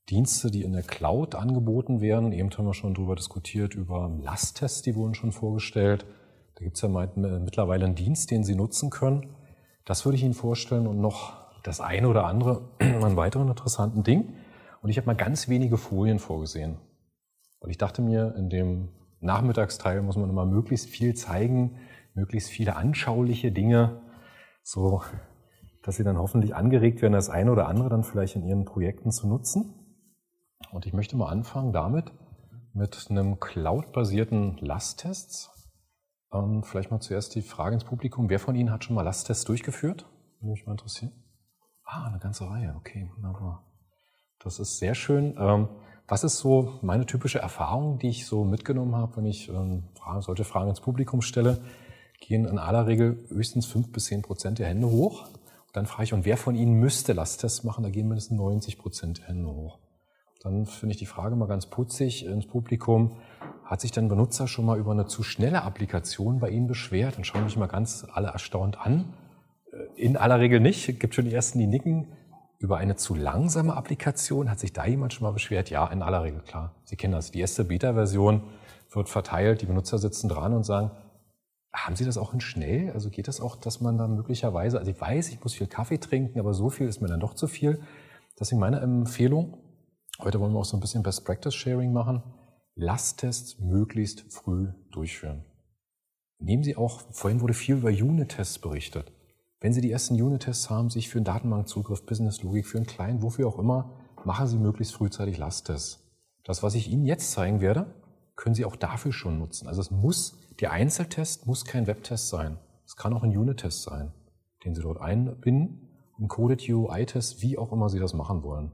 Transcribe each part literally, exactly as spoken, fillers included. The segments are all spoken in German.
Dienste, die in der Cloud angeboten werden. Eben haben wir schon darüber diskutiert, über Lasttests, die wurden schon vorgestellt. Da gibt es ja mittlerweile einen Dienst, den Sie nutzen können. Das würde ich Ihnen vorstellen und noch das eine oder andere an weiteren interessanten Ding. Und ich habe mal ganz wenige Folien vorgesehen. Und ich dachte mir, in dem Nachmittagsteil muss man immer möglichst viel zeigen, möglichst viele anschauliche Dinge, so dass Sie dann hoffentlich angeregt werden, das eine oder andere dann vielleicht in Ihren Projekten zu nutzen. Und ich möchte mal anfangen damit, mit einem Cloud-basierten Lasttest. Ähm, vielleicht mal zuerst die Frage ins Publikum. Wer von Ihnen hat schon mal Lasttests durchgeführt? Würde mich mal interessieren. Ah, eine ganze Reihe. Okay, wunderbar. Das ist sehr schön. Ähm, was ist so meine typische Erfahrung, die ich so mitgenommen habe, wenn ich ähm, Fragen, solche Fragen ins Publikum stelle? Gehen in aller Regel höchstens fünf bis zehn Prozent der Hände hoch. Und dann frage ich, und wer von Ihnen müsste Lasttests machen? Da gehen mindestens neunzig Prozent der Hände hoch. Dann finde ich die Frage mal ganz putzig ins Publikum. Hat sich denn ein Benutzer schon mal über eine zu schnelle Applikation bei Ihnen beschwert? Dann schauen mich mal ganz alle erstaunt an. In aller Regel nicht. Es gibt schon die Ersten, die nicken. Über eine zu langsame Applikation, hat sich da jemand schon mal beschwert? Ja, in aller Regel, klar. Sie kennen das. Die erste Beta-Version wird verteilt, die Benutzer sitzen dran und sagen, haben Sie das auch in schnell? Also geht das auch, dass man da möglicherweise, also ich weiß, ich muss viel Kaffee trinken, aber so viel ist mir dann doch zu viel. Deswegen meine Empfehlung, heute wollen wir auch so ein bisschen Best-Practice-Sharing machen, Lasttests möglichst früh durchführen. Nehmen Sie auch, vorhin wurde viel über Unit-Tests berichtet. Wenn Sie die ersten Unit-Tests haben, sich für einen Datenbankzugriff, Business-Logik, für einen Client, wofür auch immer, machen Sie möglichst frühzeitig Lasttests. Das, was ich Ihnen jetzt zeigen werde, können Sie auch dafür schon nutzen. Also es muss, der Einzeltest muss kein Webtest sein. Es kann auch ein Unit-Test sein, den Sie dort einbinden, ein Coded U I-Test, wie auch immer Sie das machen wollen.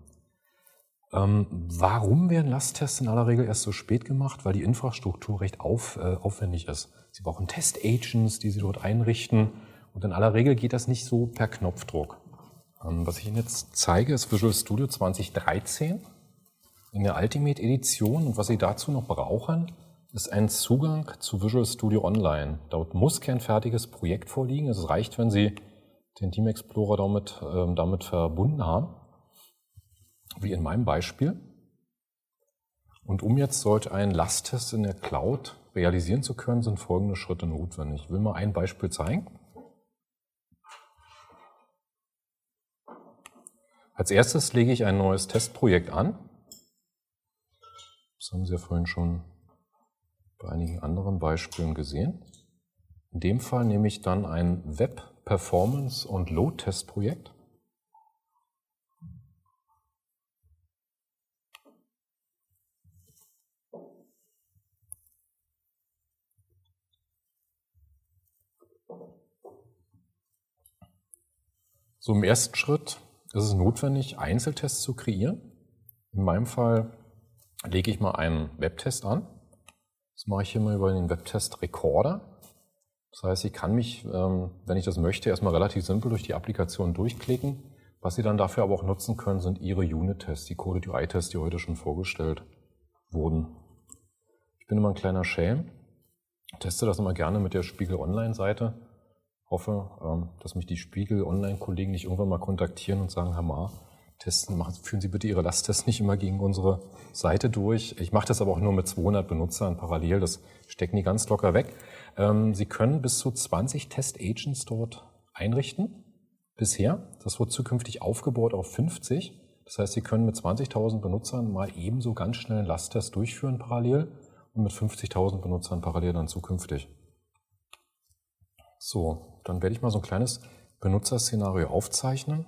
Ähm, warum werden Lasttests in aller Regel erst so spät gemacht? Weil die Infrastruktur recht auf, äh, aufwendig ist. Sie brauchen Test-Agents, die Sie dort einrichten. Und in aller Regel geht das nicht so per Knopfdruck. Ähm, was ich Ihnen jetzt zeige, ist Visual Studio zwanzig dreizehn in der Ultimate Edition. Und was Sie dazu noch brauchen, ist ein Zugang zu Visual Studio Online. Dort muss kein fertiges Projekt vorliegen. Es reicht, wenn Sie den Team Explorer damit, äh, damit verbunden haben, wie in meinem Beispiel. Und um jetzt solch einen Lasttest in der Cloud realisieren zu können, sind folgende Schritte notwendig. Ich will mal ein Beispiel zeigen. Als erstes lege ich ein neues Testprojekt an. Das haben Sie ja vorhin schon bei einigen anderen Beispielen gesehen. In dem Fall nehme ich dann ein Web-Performance- und Load-Test-Projekt. So, im ersten Schritt ist es notwendig, Einzeltests zu kreieren. In meinem Fall lege ich mal einen Webtest an. Das mache ich hier mal über den Webtest-Recorder. Das heißt, ich kann mich, wenn ich das möchte, erstmal relativ simpel durch die Applikation durchklicken. Was Sie dann dafür aber auch nutzen können, sind Ihre Unit-Tests, die Coded U I-Tests, die heute schon vorgestellt wurden. Ich bin immer ein kleiner Schelm, teste das immer gerne mit der Spiegel Online-Seite. Hoffe, dass mich die Spiegel Online-Kollegen nicht irgendwann mal kontaktieren und sagen, Herr Maar, testen, machen, führen Sie bitte Ihre Lasttests nicht immer gegen unsere Seite durch. Ich mache das aber auch nur mit zweihundert Benutzern parallel, das stecken die ganz locker weg. Sie können bis zu zwanzig Test-Agents dort einrichten, bisher. Das wird zukünftig aufgebaut auf fünfzig. Das heißt, Sie können mit zwanzigtausend Benutzern mal ebenso ganz schnell einen Lasttest durchführen parallel und mit fünfzigtausend Benutzern parallel dann zukünftig. So, dann werde ich mal so ein kleines Benutzerszenario aufzeichnen.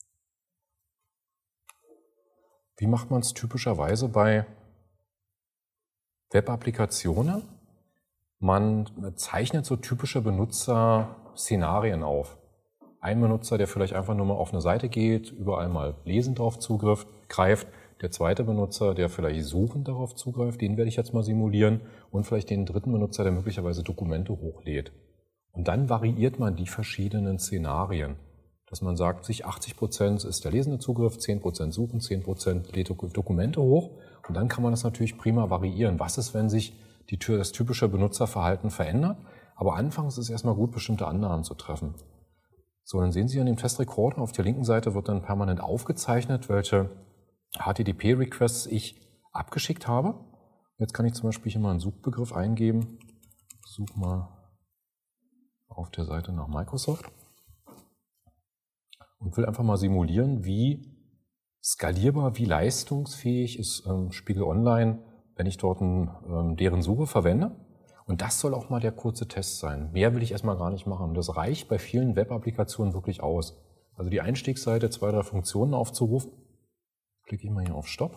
Wie macht man es typischerweise bei Web-Applikationen? Man zeichnet so typische Benutzerszenarien auf. Ein Benutzer, der vielleicht einfach nur mal auf eine Seite geht, überall mal lesend darauf zugreift, greift. Der zweite Benutzer, der vielleicht suchend darauf zugreift, den werde ich jetzt mal simulieren. Und vielleicht den dritten Benutzer, der möglicherweise Dokumente hochlädt. Und dann variiert man die verschiedenen Szenarien, dass man sagt, sich achtzig Prozent ist der lesende Zugriff, zehn Prozent suchen, zehn Prozent lädt Dokumente hoch. Und dann kann man das natürlich prima variieren. Was ist, wenn sich die, das typische Benutzerverhalten verändert? Aber anfangs ist es erstmal gut, bestimmte Annahmen zu treffen. So, dann sehen Sie an dem Testrekorder, auf der linken Seite wird dann permanent aufgezeichnet, welche H T T P-Requests ich abgeschickt habe. Jetzt kann ich zum Beispiel hier mal einen Suchbegriff eingeben. Such mal auf der Seite nach Microsoft und will einfach mal simulieren, wie skalierbar, wie leistungsfähig ist ähm, Spiegel Online, wenn ich dort ein, ähm, deren Suche verwende. Und das soll auch mal der kurze Test sein. Mehr will ich erstmal gar nicht machen. Das reicht bei vielen Web-Applikationen wirklich aus. Also die Einstiegsseite, zwei, drei Funktionen aufzurufen. Klicke ich mal hier auf Stopp.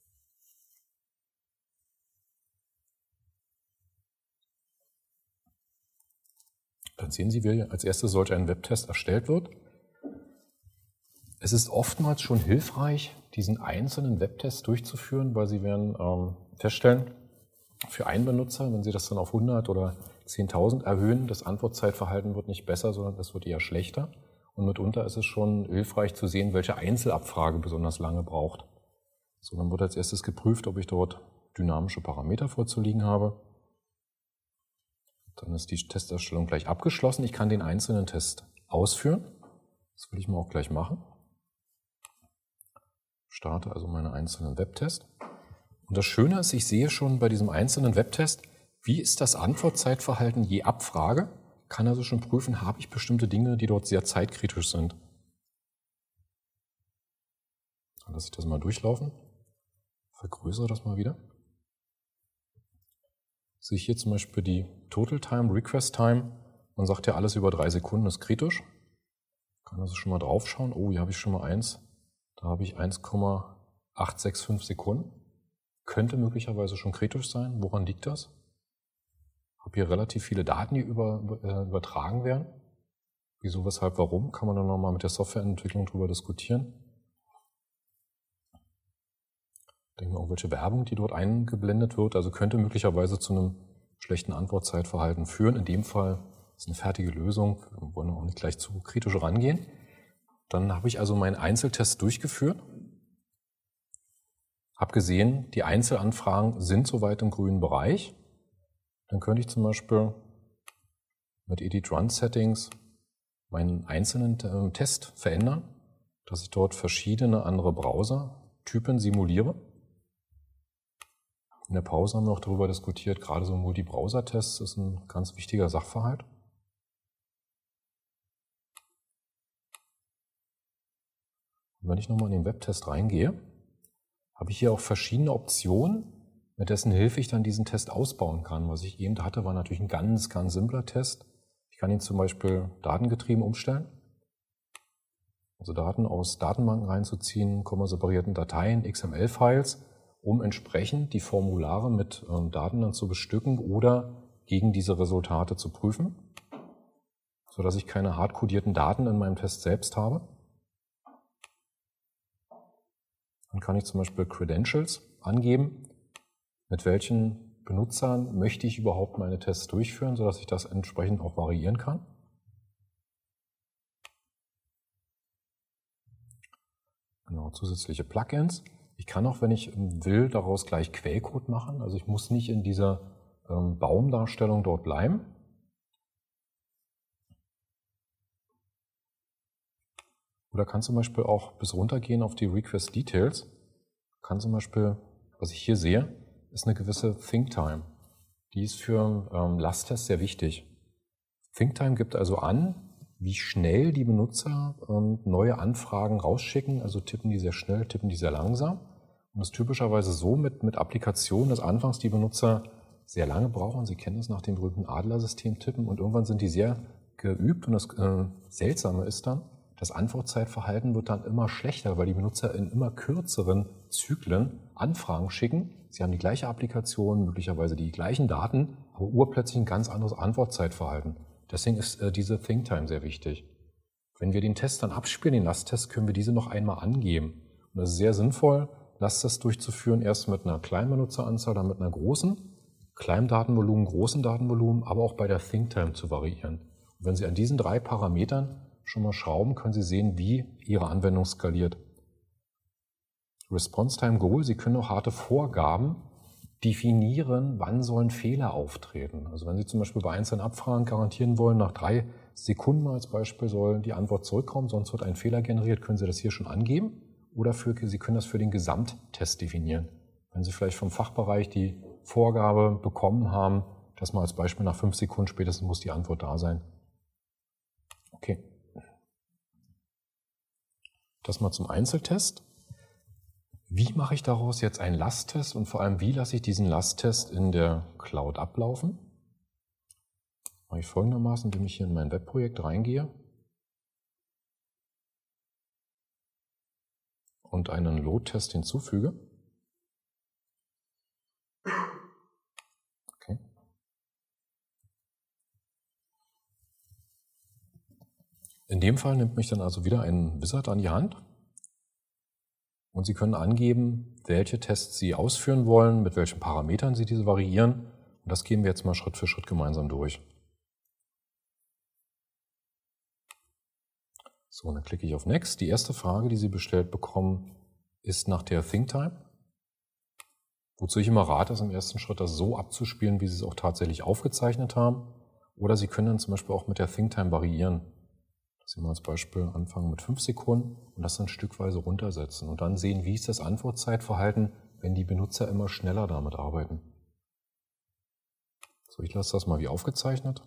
Dann sehen Sie, wie als erstes solch ein Webtest erstellt wird. Es ist oftmals schon hilfreich, diesen einzelnen Webtest durchzuführen, weil Sie werden ähm, feststellen, für einen Benutzer, wenn Sie das dann auf hundert oder zehntausend erhöhen, das Antwortzeitverhalten wird nicht besser, sondern es wird eher schlechter. Und mitunter ist es schon hilfreich zu sehen, welche Einzelabfrage besonders lange braucht. So, dann wird als erstes geprüft, ob ich dort dynamische Parameter vorzuliegen habe. Dann ist die Testerstellung gleich abgeschlossen. Ich kann den einzelnen Test ausführen. Das will ich mal auch gleich machen. Starte also meine einzelnen Webtests. Und das Schöne ist, ich sehe schon bei diesem einzelnen Webtest, wie ist das Antwortzeitverhalten je Abfrage. Kann also schon prüfen, habe ich bestimmte Dinge, die dort sehr zeitkritisch sind. Dann lasse ich das mal durchlaufen. Vergrößere das mal wieder. Sehe ich hier zum Beispiel die Total Time, Request Time. Man sagt ja, alles über drei Sekunden ist kritisch. Kann also schon mal drauf schauen. Oh, hier habe ich schon mal eins. Da habe ich eins Komma acht sechs fünf Sekunden. Könnte möglicherweise schon kritisch sein. Woran liegt das? Ich habe hier relativ viele Daten, die über, äh, übertragen werden. Wieso, weshalb, warum? Kann man dann nochmal mit der Softwareentwicklung drüber diskutieren. Denken wir auch, welche Werbung, die dort eingeblendet wird. Also könnte möglicherweise zu einem schlechten Antwortzeitverhalten führen. In dem Fall ist eine fertige Lösung. Wir wollen auch nicht gleich zu kritisch rangehen. Dann habe ich also meinen Einzeltest durchgeführt. Habe gesehen, die Einzelanfragen sind soweit im grünen Bereich. Dann könnte ich zum Beispiel mit Edit Run Settings meinen einzelnen äh, Test verändern, dass ich dort verschiedene andere Browser-Typen simuliere. In der Pause haben wir auch darüber diskutiert, gerade so Multi-Browser-Tests ist ein ganz wichtiger Sachverhalt. Und wenn ich nochmal in den Webtest reingehe, habe ich hier auch verschiedene Optionen, mit dessen Hilfe ich dann diesen Test ausbauen kann. Was ich eben hatte, war natürlich ein ganz, ganz simpler Test. Ich kann ihn zum Beispiel datengetrieben umstellen. Also Daten aus Datenbanken reinzuziehen, komma-separierten Dateien, X M L-Files, um entsprechend die Formulare mit ähm, Daten dann zu bestücken oder gegen diese Resultate zu prüfen, sodass ich keine hardcodierten Daten in meinem Test selbst habe. Dann kann ich zum Beispiel Credentials angeben, mit welchen Benutzern möchte ich überhaupt meine Tests durchführen, sodass ich das entsprechend auch variieren kann. Genau, zusätzliche Plugins. Ich kann auch, wenn ich will, daraus gleich Quellcode machen. Also ich muss nicht in dieser ähm, Baumdarstellung dort bleiben. Oder kann zum Beispiel auch bis runtergehen auf die Request Details. Kann zum Beispiel, was ich hier sehe, ist eine gewisse Think-Time. Die ist für ähm, Lasttests sehr wichtig. Think-Time gibt also an, wie schnell die Benutzer ähm, neue Anfragen rausschicken. Also tippen die sehr schnell, tippen die sehr langsam. Und das ist typischerweise so mit, mit Applikationen, dass anfangs die Benutzer sehr lange brauchen. Sie kennen das nach dem berühmten Adler-System tippen und irgendwann sind die sehr geübt. Und das äh, Seltsame ist dann, das Antwortzeitverhalten wird dann immer schlechter, weil die Benutzer in immer kürzeren Zyklen Anfragen schicken. Sie haben die gleiche Applikation, möglicherweise die gleichen Daten, aber urplötzlich ein ganz anderes Antwortzeitverhalten. Deswegen ist äh, diese Think-Time sehr wichtig. Wenn wir den Test dann abspielen, den Lasttest, können wir diese noch einmal angeben. Und das ist sehr sinnvoll, Lasttests durchzuführen, erst mit einer kleinen Benutzeranzahl, dann mit einer großen, kleinen Datenvolumen, großen Datenvolumen, aber auch bei der Think-Time zu variieren. Und wenn Sie an diesen drei Parametern schon mal schrauben, können Sie sehen, wie Ihre Anwendung skaliert. Response Time Goal, Sie können auch harte Vorgaben definieren, wann sollen Fehler auftreten. Also wenn Sie zum Beispiel bei einzelnen Abfragen garantieren wollen, nach drei Sekunden als Beispiel soll die Antwort zurückkommen, sonst wird ein Fehler generiert, können Sie das hier schon angeben. oder für, Sie können das für den Gesamttest definieren. Wenn Sie vielleicht vom Fachbereich die Vorgabe bekommen haben, dass mal als Beispiel nach fünf Sekunden spätestens muss die Antwort da sein. Okay. Das mal zum Einzeltest. Wie mache ich daraus jetzt einen Lasttest und vor allem, wie lasse ich diesen Lasttest in der Cloud ablaufen? Mache ich folgendermaßen, indem ich hier in mein Webprojekt reingehe und einen Load-Test hinzufüge. Okay. In dem Fall nimmt mich dann also wieder ein Wizard an die Hand und Sie können angeben, welche Tests Sie ausführen wollen, mit welchen Parametern Sie diese variieren. Und das gehen wir jetzt mal Schritt für Schritt gemeinsam durch. So, dann klicke ich auf Next. Die erste Frage, die Sie bestellt bekommen, ist nach der ThinkTime. Wozu ich immer rate, ist im ersten Schritt das so abzuspielen, wie Sie es auch tatsächlich aufgezeichnet haben. Oder Sie können dann zum Beispiel auch mit der ThinkTime variieren. Dass Sie mal als Beispiel anfangen mit fünf Sekunden und das dann stückweise runtersetzen. Und dann sehen, wie ist das Antwortzeitverhalten, wenn die Benutzer immer schneller damit arbeiten. So, ich lasse das mal wie aufgezeichnet.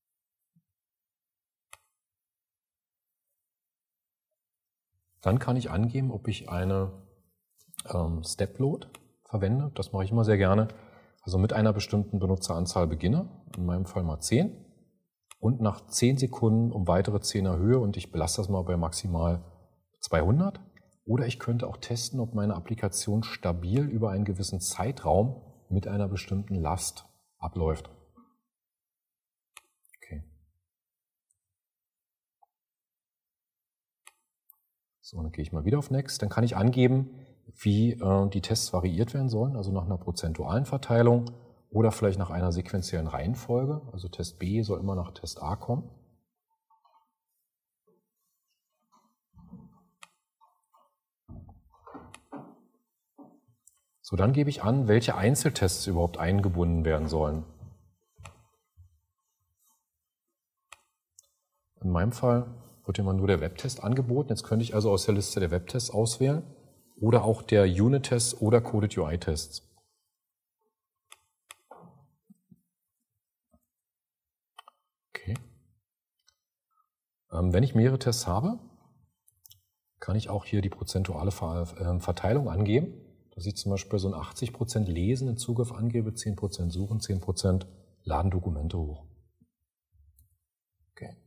Dann kann ich angeben, ob ich eine ähm, Step-Load verwende. Das mache ich immer sehr gerne. Also mit einer bestimmten Benutzeranzahl beginne, in meinem Fall mal zehn. Und nach zehn Sekunden um weitere zehn erhöhe und ich belasse das mal bei maximal zweihundert. Oder ich könnte auch testen, ob meine Applikation stabil über einen gewissen Zeitraum mit einer bestimmten Last abläuft. Okay. So, dann gehe ich mal wieder auf Next. Dann kann ich angeben, wie äh, die Tests variiert werden sollen, also nach einer prozentualen Verteilung oder vielleicht nach einer sequenziellen Reihenfolge. Also Test B soll immer nach Test A kommen. So, dann gebe ich an, welche Einzeltests überhaupt eingebunden werden sollen. In meinem Fall wird immer nur der Webtest angeboten. Jetzt könnte ich also aus der Liste der Webtests auswählen oder auch der Unit-Tests oder Coded U I-Tests. Okay. Ähm, wenn ich mehrere Tests habe, kann ich auch hier die prozentuale Verteilung angeben, dass ich zum Beispiel so ein achtzig Prozent Lesen in Zugriff angebe, zehn Prozent Suchen, zehn Prozent Laden Dokumente hoch. Okay.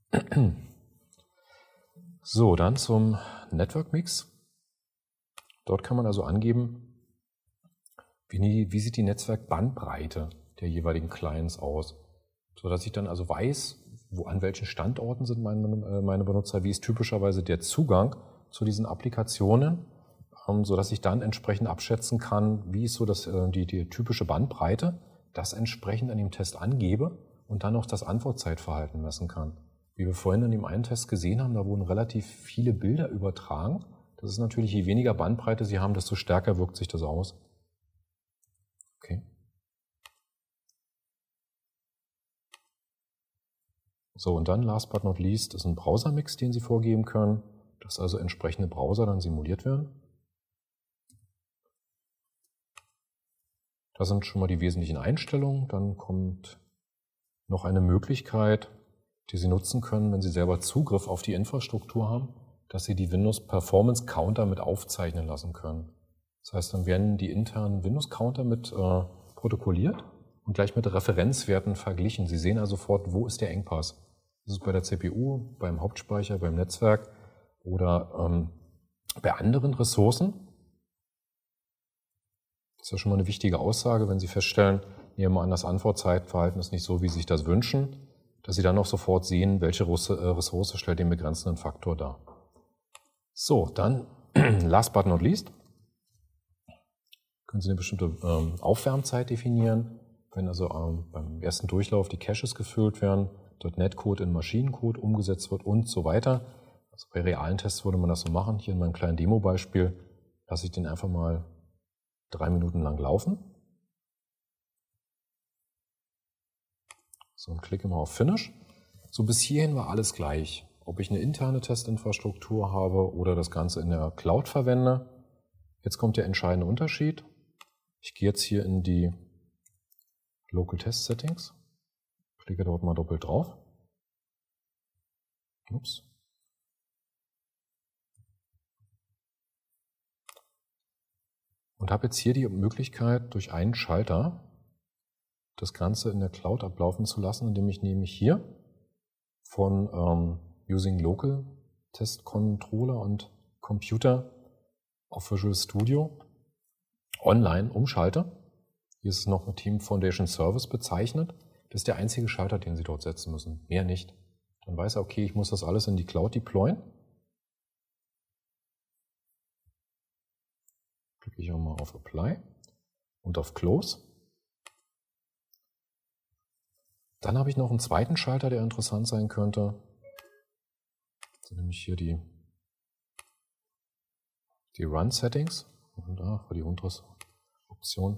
So, dann zum Network Mix. Dort kann man also angeben, wie, wie sieht die Netzwerkbandbreite der jeweiligen Clients aus, sodass ich dann also weiß, wo, an welchen Standorten sind meine, meine Benutzer, wie ist typischerweise der Zugang zu diesen Applikationen, ähm, sodass ich dann entsprechend abschätzen kann, wie ist so das, äh, die, die typische Bandbreite, das entsprechend an dem Test angebe und dann auch das Antwortzeitverhalten messen kann. Wie wir vorhin in dem einen Test gesehen haben, da wurden relativ viele Bilder übertragen. Das ist natürlich, je weniger Bandbreite Sie haben, desto stärker wirkt sich das aus. Okay. So, und dann, last but not least, ist ein Browser-Mix, den Sie vorgeben können, dass also entsprechende Browser dann simuliert werden. Das sind schon mal die wesentlichen Einstellungen. Dann kommt noch eine Möglichkeit, die Sie nutzen können, wenn Sie selber Zugriff auf die Infrastruktur haben, dass Sie die Windows Performance Counter mit aufzeichnen lassen können. Das heißt, dann werden die internen Windows Counter mit äh, protokolliert und gleich mit Referenzwerten verglichen. Sie sehen also sofort, wo ist der Engpass. Das ist bei der C P U, beim Hauptspeicher, beim Netzwerk oder ähm, bei anderen Ressourcen. Das ist ja schon mal eine wichtige Aussage, wenn Sie feststellen, nehmen wir an, das Antwortzeitverhalten ist nicht so, wie Sie sich das wünschen, dass Sie dann auch sofort sehen, welche Ressource stellt den begrenzenden Faktor dar. So, dann, last but not least, können Sie eine bestimmte ähm, Aufwärmzeit definieren. Wenn also ähm, beim ersten Durchlauf die Caches gefüllt werden, dort Netcode in Maschinencode umgesetzt wird und so weiter. Also bei realen Tests würde man das so machen. Hier in meinem kleinen Demo-Beispiel lasse ich den einfach mal drei Minuten lang laufen. So, und klicke mal auf Finish. So, bis hierhin war alles gleich. ob ich eine interne Testinfrastruktur habe oder das Ganze in der Cloud verwende. Jetzt kommt der entscheidende Unterschied. Ich gehe jetzt hier in die Local Test Settings, klicke dort mal doppelt drauf. Ups. Und habe jetzt hier die Möglichkeit, durch einen Schalter das Ganze in der Cloud ablaufen zu lassen, indem ich nämlich hier von ähm, Using Local Test Controller und Computer auf Visual Studio online umschalte. Hier ist es noch mit Team Foundation Service bezeichnet. Das ist der einzige Schalter, den Sie dort setzen müssen, mehr nicht. Dann weiß er, okay, ich muss das alles in die Cloud deployen. Klicke ich auch mal auf Apply und auf Close. Dann habe ich noch einen zweiten Schalter, der interessant sein könnte. Das sind nämlich hier die, die Run Settings. Und da war die untere Option.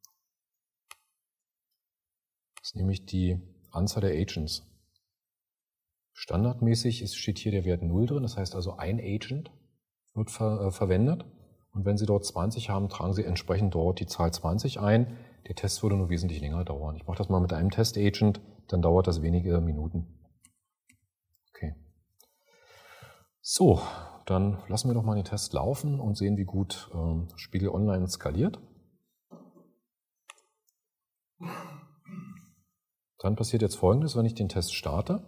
Das ist nämlich die Anzahl der Agents. Standardmäßig ist, steht hier der Wert null drin, das heißt also ein Agent wird ver, äh, verwendet. Und wenn Sie dort zwanzig haben, tragen Sie entsprechend dort die Zahl zwanzig ein. Der Test würde nur wesentlich länger dauern. Ich mache das mal mit einem Test-Agent, dann dauert das wenige Minuten. Okay. So, dann lassen wir doch mal den Test laufen und sehen, wie gut ähm, Spiegel Online skaliert. Dann passiert jetzt Folgendes, wenn ich den Test starte.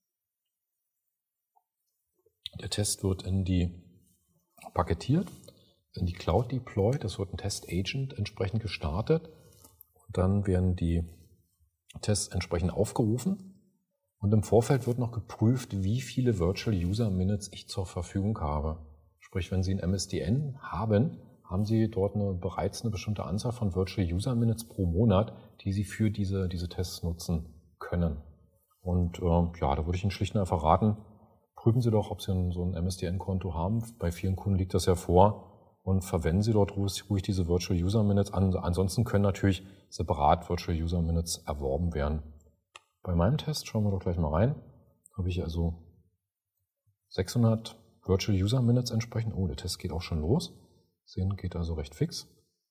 Der Test wird in die paketiert, in die Cloud deployed, es wird ein Test-Agent entsprechend gestartet und dann werden die Tests entsprechend aufgerufen und im Vorfeld wird noch geprüft, wie viele Virtual User Minutes ich zur Verfügung habe. Sprich, wenn Sie ein M S D N haben, haben Sie dort eine, bereits eine bestimmte Anzahl von Virtual User Minutes pro Monat, die Sie für diese, diese Tests nutzen können. Und äh, ja, da würde ich Ihnen schlicht und einfach raten, prüfen Sie doch, ob Sie ein, so ein M S D N-Konto haben. Bei vielen Kunden liegt das ja vor. Und verwenden Sie dort ruhig, ruhig diese Virtual User Minutes an. Ansonsten können natürlich separat Virtual User Minutes erworben werden. Bei meinem Test, schauen wir doch gleich mal rein, habe ich also sechshundert Virtual User Minutes entsprechend. Oh, der Test geht auch schon los. Sehen, geht also recht fix.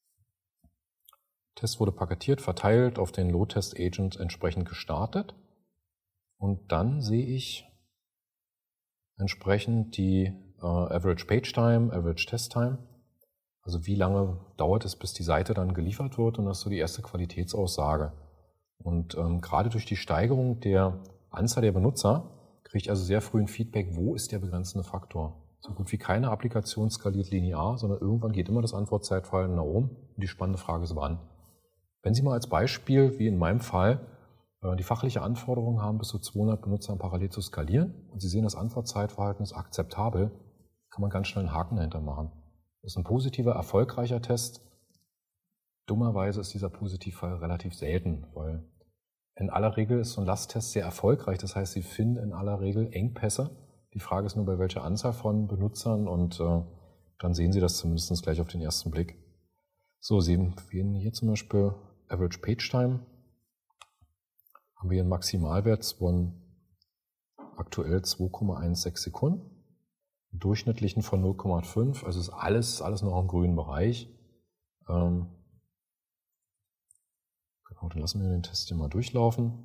Der Test wurde paketiert, verteilt, auf den Load Test Agent entsprechend gestartet. Und dann sehe ich entsprechend die äh, Average Page Time, Average Test Time. Also wie lange dauert es, bis die Seite dann geliefert wird, und das ist so die erste Qualitätsaussage. Und ähm, gerade durch die Steigerung der Anzahl der Benutzer kriege ich also sehr früh ein Feedback, wo ist der begrenzende Faktor. So gut wie keine Applikation skaliert linear, sondern irgendwann geht immer das Antwortzeitverhalten nach oben. Und die spannende Frage ist, wann. Wenn Sie mal als Beispiel, wie in meinem Fall, äh, die fachliche Anforderung haben, bis zu zweihundert Benutzer parallel zu skalieren und Sie sehen, das Antwortzeitverhalten ist akzeptabel, kann man ganz schnell einen Haken dahinter machen. Das ist ein positiver, erfolgreicher Test. Dummerweise ist dieser Positivfall relativ selten, weil in aller Regel ist so ein Lasttest sehr erfolgreich. Das heißt, Sie finden in aller Regel Engpässe. Die Frage ist nur, bei welcher Anzahl von Benutzern, und äh, dann sehen Sie das zumindest gleich auf den ersten Blick. So, Sie sehen hier zum Beispiel Average Page Time. Haben wir hier einen Maximalwert von aktuell zwei Komma sechzehn Sekunden. Durchschnittlichen von null Komma fünf, also ist alles, alles noch im grünen Bereich. Ähm, genau, dann lassen wir den Test hier mal durchlaufen.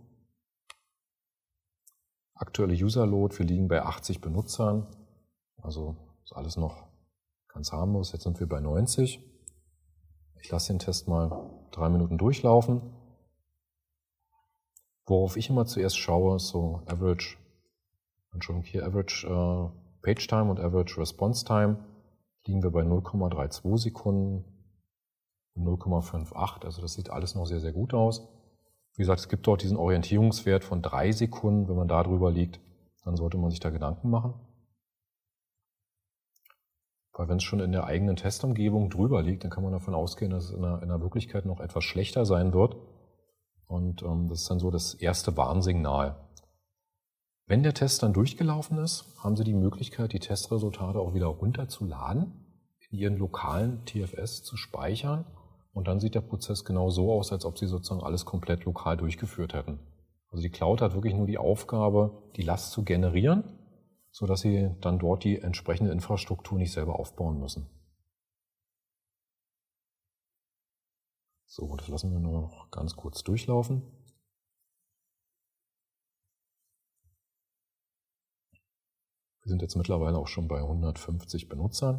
Aktuelle User-Load, wir liegen bei achtzig Benutzern, also ist alles noch ganz harmlos. Jetzt sind wir bei neunzig. Ich lasse den Test mal drei Minuten durchlaufen. Worauf ich immer zuerst schaue, ist so Average, Entschuldigung, hier Average äh, Page Time und Average Response Time, liegen wir bei null Komma zweiunddreißig Sekunden und null Komma achtundfünfzig. Also das sieht alles noch sehr, sehr gut aus. Wie gesagt, es gibt dort diesen Orientierungswert von drei Sekunden. Wenn man da drüber liegt, dann sollte man sich da Gedanken machen. Weil wenn es schon in der eigenen Testumgebung drüber liegt, dann kann man davon ausgehen, dass es in der, in der Wirklichkeit noch etwas schlechter sein wird. Und ähm, das ist dann so das erste Warnsignal. Wenn der Test dann durchgelaufen ist, haben Sie die Möglichkeit, die Testresultate auch wieder runterzuladen, in Ihren lokalen T F S zu speichern, und dann sieht der Prozess genau so aus, als ob Sie sozusagen alles komplett lokal durchgeführt hätten. Also die Cloud hat wirklich nur die Aufgabe, die Last zu generieren. sodass Sie dann dort die entsprechende Infrastruktur nicht selber aufbauen müssen. So, das lassen wir nur noch ganz kurz durchlaufen. Wir sind jetzt mittlerweile auch schon bei hundertfünfzig Benutzern.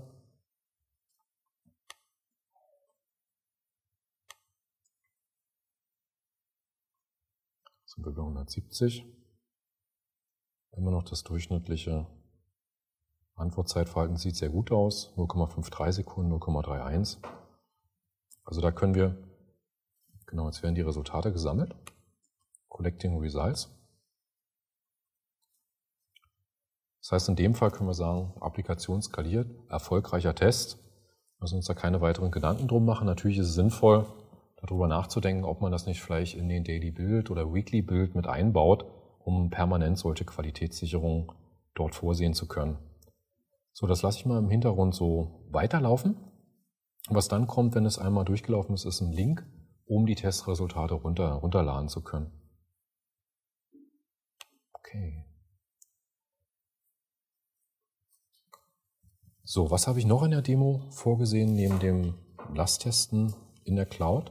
Sind wir bei hundertsiebzig. Immer noch das durchschnittliche Antwortzeitverhalten sieht sehr gut aus. null Komma drei Sekunden, null Komma einunddreißig. Also da können wir, genau, jetzt werden die Resultate gesammelt. Collecting Results. Das heißt, in dem Fall können wir sagen, Applikation skaliert, erfolgreicher Test. Wir müssen uns da keine weiteren Gedanken drum machen. Natürlich ist es sinnvoll, darüber nachzudenken, ob man das nicht vielleicht in den Daily Build oder Weekly Build mit einbaut, um permanent solche Qualitätssicherungen dort vorsehen zu können. So, das lasse ich mal im Hintergrund so weiterlaufen. Was dann kommt, wenn es einmal durchgelaufen ist, ist ein Link, um die Testresultate runter, runterladen zu können. Okay. So, was habe ich noch in der Demo vorgesehen, neben dem Lasttesten in der Cloud?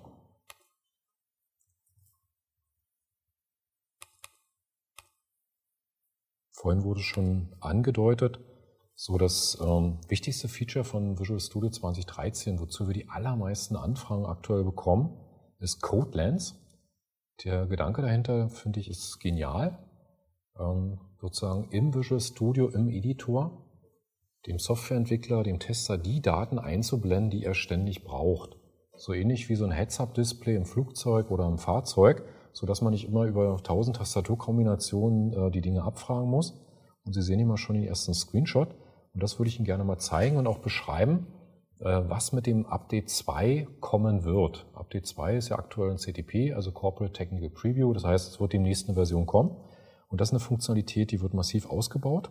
Vorhin wurde schon angedeutet, so das ähm, wichtigste Feature von Visual Studio zwanzig dreizehn, wozu wir die allermeisten Anfragen aktuell bekommen, ist CodeLens. Der Gedanke dahinter, finde ich, ist genial. Ähm, sozusagen im Visual Studio, im Editor, dem Softwareentwickler, dem Tester die Daten einzublenden, die er ständig braucht. So ähnlich wie so ein Heads-Up-Display im Flugzeug oder im Fahrzeug, sodass man nicht immer über tausend Tastaturkombinationen äh, die Dinge abfragen muss. Und Sie sehen hier mal schon den ersten Screenshot. Und das würde ich Ihnen gerne mal zeigen und auch beschreiben, äh, was mit dem Update zwei kommen wird. Update zwei ist ja aktuell ein C T P, also Corporate Technical Preview. Das heißt, es wird demnächst eine Version kommen. Und das ist eine Funktionalität, die wird massiv ausgebaut.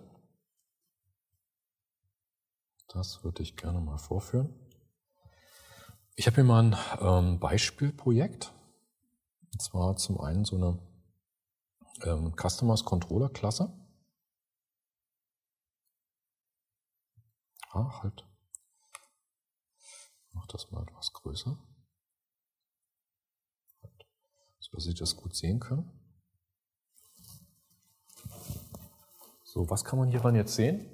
Das würde ich gerne mal vorführen. Ich habe hier mal ein ähm, Beispielprojekt. Und zwar zum einen so eine ähm, Customers Controller Klasse. Ah, halt. Ich mache das mal etwas größer. Halt. So, dass Sie das gut sehen können. So, was kann man hieran jetzt sehen?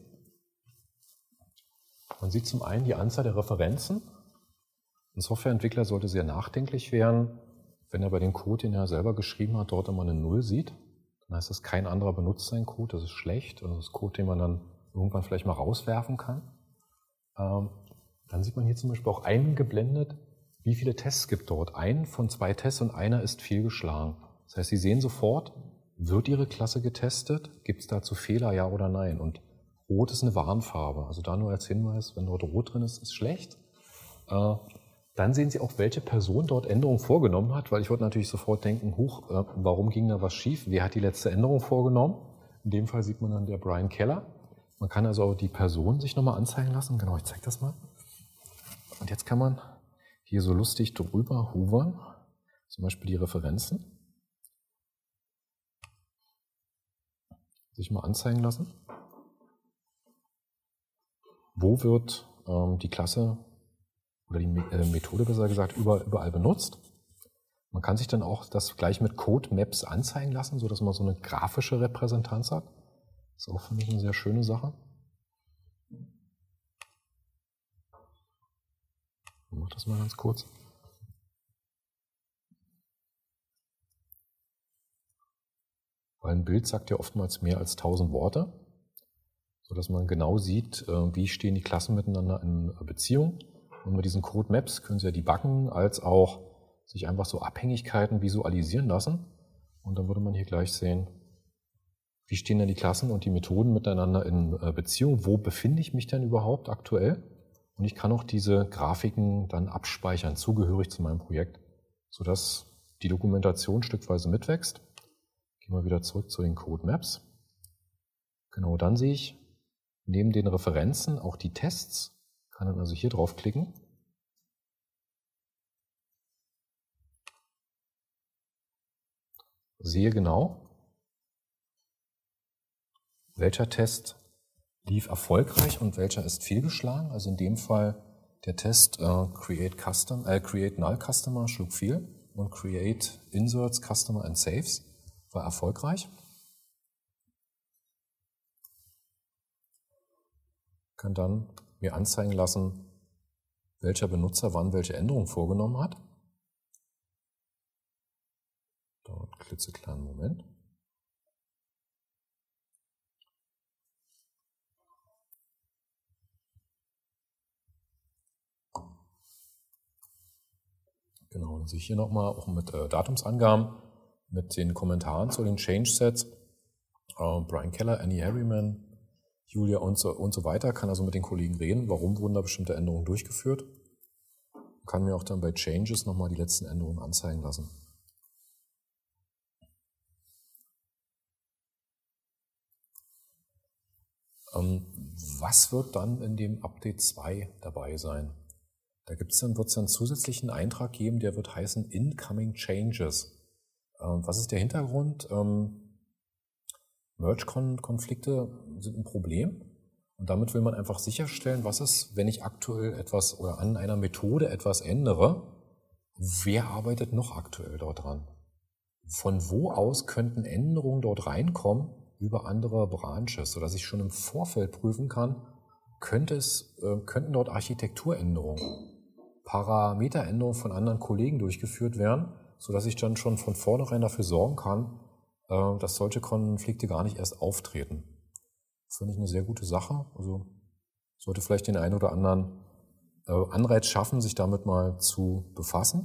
Man sieht zum einen die Anzahl der Referenzen. Ein Softwareentwickler sollte sehr nachdenklich werden, wenn er bei dem Code, den er selber geschrieben hat, dort immer eine Null sieht. Dann heißt das, kein anderer benutzt seinen Code, das ist schlecht. Und das ist Code, den man dann irgendwann vielleicht mal rauswerfen kann. Ähm, dann sieht man hier zum Beispiel auch eingeblendet, wie viele Tests gibt dort. Ein von zwei Tests und einer ist fehlgeschlagen. Das heißt, Sie sehen sofort, wird Ihre Klasse getestet? Gibt es dazu Fehler, ja oder nein? Und Rot ist eine Warnfarbe. Also da nur als Hinweis, wenn dort Rot drin ist, ist schlecht. Äh, dann sehen Sie auch, welche Person dort Änderungen vorgenommen hat, weil ich würde natürlich sofort denken, huch, äh, warum ging da was schief? Wer hat die letzte Änderung vorgenommen? In dem Fall sieht man dann der Brian Keller. Man kann also auch die Person sich nochmal anzeigen lassen. Genau, ich zeige das mal. Und jetzt kann man hier so lustig drüber hovern, zum Beispiel die Referenzen, sich mal anzeigen lassen. Wo wird ähm, die Klasse oder die äh, Methode, besser gesagt, überall, überall benutzt? Man kann sich dann auch das gleich mit Code Maps anzeigen lassen, sodass man so eine grafische Repräsentanz hat. Das ist auch für mich eine sehr schöne Sache. Ich mache das mal ganz kurz. Weil ein Bild sagt ja oftmals mehr als tausend Worte, sodass man genau sieht, wie stehen die Klassen miteinander in Beziehung. Und mit diesen Code Maps können Sie ja debuggen, als auch sich einfach so Abhängigkeiten visualisieren lassen. Und dann würde man hier gleich sehen, wie stehen denn die Klassen und die Methoden miteinander in Beziehung? Wo befinde ich mich denn überhaupt aktuell? Und ich kann auch diese Grafiken dann abspeichern, zugehörig zu meinem Projekt, sodass die Dokumentation stückweise mitwächst. Gehen wir wieder zurück zu den Code Maps. Genau, dann sehe ich neben den Referenzen auch die Tests. Kann dann also hier draufklicken. Sehe genau, welcher Test lief erfolgreich und welcher ist fehlgeschlagen. Also in dem Fall der Test äh, Create Custom, äh, Create Null Customer schlug fehl und Create Inserts Customer and Saves war erfolgreich. Kann dann mir anzeigen lassen, welcher Benutzer wann welche Änderungen vorgenommen hat. Dauert einen klitzekleinen Moment. Genau, dann sehe ich hier nochmal auch mit äh, Datumsangaben, mit den Kommentaren zu den Change-Sets. Äh, Brian Keller, Annie Harriman, Julia und so, und so weiter, kann also mit den Kollegen reden, warum wurden da bestimmte Änderungen durchgeführt. Kann mir auch dann bei Changes nochmal die letzten Änderungen anzeigen lassen. Ähm, was wird dann in dem Update zwei dabei sein? Da gibt es dann, wird es einen zusätzlichen Eintrag geben, der wird heißen Incoming Changes. Ähm, was ist der Hintergrund? Ähm, Merge-Konflikte sind ein Problem und damit will man einfach sicherstellen, was ist, wenn ich aktuell etwas oder an einer Methode etwas ändere, wer arbeitet noch aktuell dort dran? Von wo aus könnten Änderungen dort reinkommen über andere Branches, sodass ich schon im Vorfeld prüfen kann, könnte es, äh, könnten dort Architekturänderungen, Parameteränderungen von anderen Kollegen durchgeführt werden, sodass ich dann schon von vornherein dafür sorgen kann, dass solche Konflikte gar nicht erst auftreten. Das finde ich eine sehr gute Sache. Also sollte vielleicht den einen oder anderen Anreiz schaffen, sich damit mal zu befassen.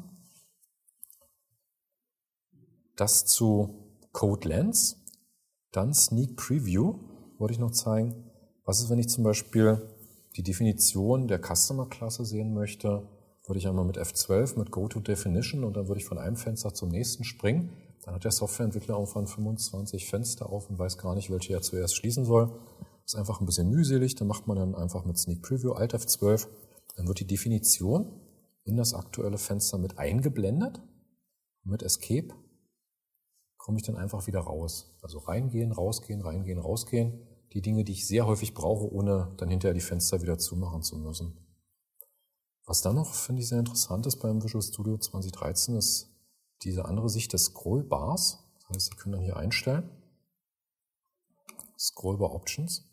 Das zu CodeLens. Dann Sneak Preview wollte ich noch zeigen. Was ist, wenn ich zum Beispiel die Definition der Customer-Klasse sehen möchte? Würde ich einmal mit F zwölf, mit GoToDefinition und dann würde ich von einem Fenster zum nächsten springen. Dann hat der Softwareentwickler irgendwann fünfundzwanzig Fenster auf und weiß gar nicht, welche er zuerst schließen soll. Das ist einfach ein bisschen mühselig. Dann macht man dann einfach mit Sneak Preview Alt F zwölf. Dann wird die Definition in das aktuelle Fenster mit eingeblendet. Mit Escape komme ich dann einfach wieder raus. Also reingehen, rausgehen, reingehen, rausgehen. Die Dinge, die ich sehr häufig brauche, ohne dann hinterher die Fenster wieder zumachen zu müssen. Was dann noch, finde ich, sehr interessant ist beim Visual Studio zwanzig dreizehn, ist diese andere Sicht des Scrollbars. Das heißt, Sie können dann hier einstellen. Scrollbar Options.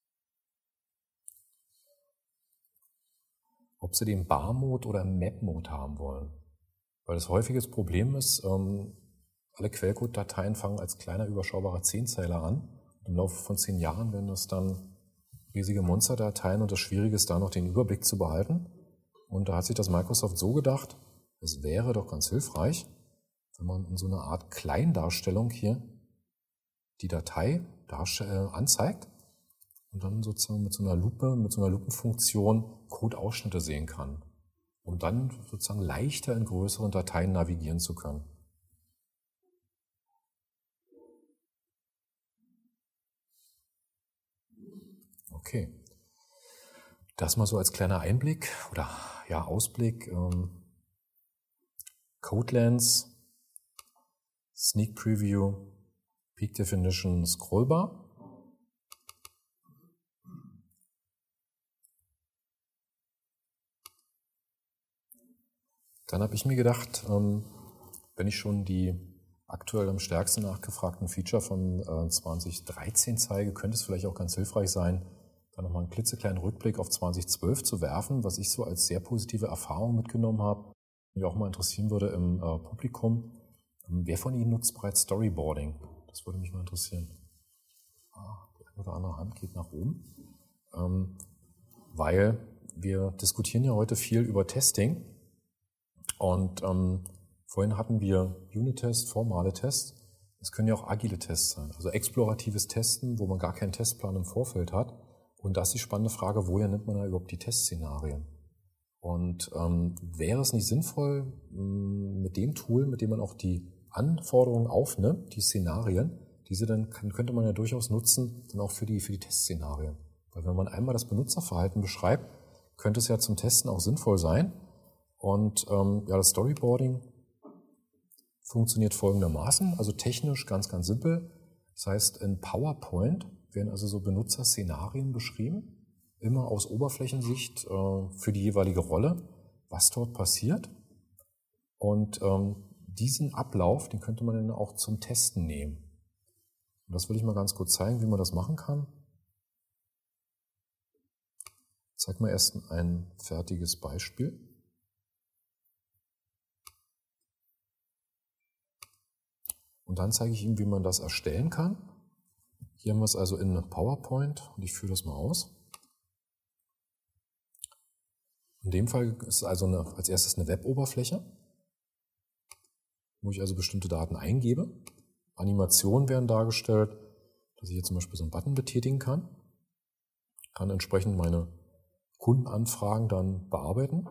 Ob Sie den Bar-Mode oder Map-Mode haben wollen. Weil das häufiges Problem ist, ähm, alle Quellcode-Dateien fangen als kleiner, überschaubarer Zehnzeiler an. Und im Laufe von zehn Jahren werden das dann riesige Monsterdateien und das Schwierige ist, da noch den Überblick zu behalten. Und da hat sich das Microsoft so gedacht, es wäre doch ganz hilfreich, wenn man in so einer Art Kleindarstellung hier die Datei anzeigt und dann sozusagen mit so einer Lupe, mit so einer Lupenfunktion Codeausschnitte sehen kann, um dann sozusagen leichter in größeren Dateien navigieren zu können. Okay, das mal so als kleiner Einblick oder ja Ausblick. Ähm, CodeLens, Sneak Preview, Peak Definition, Scrollbar. Dann habe ich mir gedacht, ähm, wenn ich schon die aktuell am stärksten nachgefragten Feature von äh, zwanzig dreizehn zeige, könnte es vielleicht auch ganz hilfreich sein, da nochmal einen klitzekleinen Rückblick auf zwanzig zwölf zu werfen, was ich so als sehr positive Erfahrung mitgenommen habe. Mich auch mal interessieren würde im äh, Publikum, ähm, wer von Ihnen nutzt bereits Storyboarding? Das würde mich mal interessieren. Ah, die eine oder andere Hand geht nach oben. Ähm, weil wir diskutieren ja heute viel über Testing und ähm, vorhin hatten wir Unit-Tests, formale Tests. Es können ja auch agile Tests sein, also exploratives Testen, wo man gar keinen Testplan im Vorfeld hat. Und da ist die spannende Frage, woher nimmt man da überhaupt die Testszenarien? Und ähm, wäre es nicht sinnvoll, mh, mit dem Tool, mit dem man auch die Anforderungen aufnimmt, die Szenarien, diese dann kann, könnte man ja durchaus nutzen, dann auch für die, für die Testszenarien. Weil wenn man einmal das Benutzerverhalten beschreibt, könnte es ja zum Testen auch sinnvoll sein. Und ähm, ja, das Storyboarding funktioniert folgendermaßen, also technisch ganz, ganz simpel. Das heißt, in PowerPoint werden also so Benutzerszenarien beschrieben, immer aus Oberflächensicht äh, für die jeweilige Rolle, was dort passiert. Und ähm, diesen Ablauf, den könnte man dann auch zum Testen nehmen. Und das will ich mal ganz kurz zeigen, wie man das machen kann. Ich zeige mal erst ein fertiges Beispiel. Und dann zeige ich Ihnen, wie man das erstellen kann. Hier haben wir es also in PowerPoint und ich führe das mal aus. In dem Fall ist es also eine, als erstes eine Web-Oberfläche, wo ich also bestimmte Daten eingebe. Animationen werden dargestellt, dass ich hier zum Beispiel so einen Button betätigen kann. Kann entsprechend meine Kundenanfragen dann bearbeiten.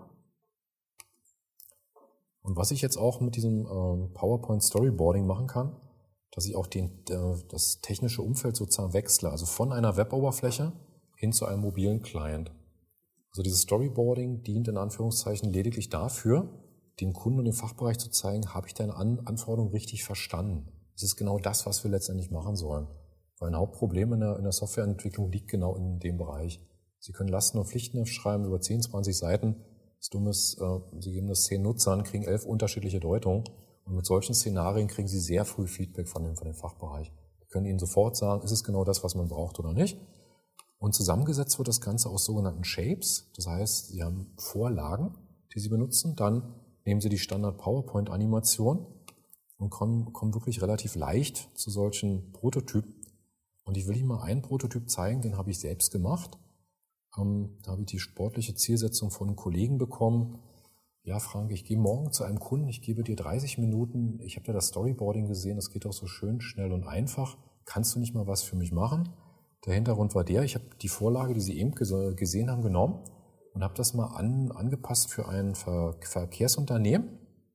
Und was ich jetzt auch mit diesem äh, PowerPoint Storyboarding machen kann, dass ich auch den, äh, das technische Umfeld sozusagen wechsle, also von einer Web-Oberfläche hin zu einem mobilen Client. Also dieses Storyboarding dient in Anführungszeichen lediglich dafür, dem Kunden und dem Fachbereich zu zeigen, habe ich deine An Anforderungen richtig verstanden. Das ist genau das, was wir letztendlich machen sollen. Weil ein Hauptproblem in der, in der Softwareentwicklung liegt genau in dem Bereich. Sie können Lasten- und Pflichtenheft schreiben über zehn, zwanzig Seiten. Das Dumme ist, äh, Sie geben das zehn Nutzern, kriegen elf unterschiedliche Deutungen. Und mit solchen Szenarien kriegen Sie sehr früh Feedback von dem, von dem Fachbereich. Die können Ihnen sofort sagen, ist es genau das, was man braucht oder nicht. Und zusammengesetzt wird das Ganze aus sogenannten Shapes. Das heißt, Sie haben Vorlagen, die Sie benutzen. Dann nehmen Sie die Standard-PowerPoint-Animation und kommen, kommen wirklich relativ leicht zu solchen Prototypen. Und ich will Ihnen mal einen Prototyp zeigen, den habe ich selbst gemacht. Ähm, da habe ich die sportliche Zielsetzung von einem Kollegen bekommen. Ja, Frank, ich gehe morgen zu einem Kunden, ich gebe dir dreißig Minuten, ich habe ja das Storyboarding gesehen, das geht auch so schön, schnell und einfach. Kannst du nicht mal was für mich machen? Der Hintergrund war der, ich habe die Vorlage, die Sie eben gesehen haben, genommen und habe das mal an, angepasst für ein Ver Verkehrsunternehmen.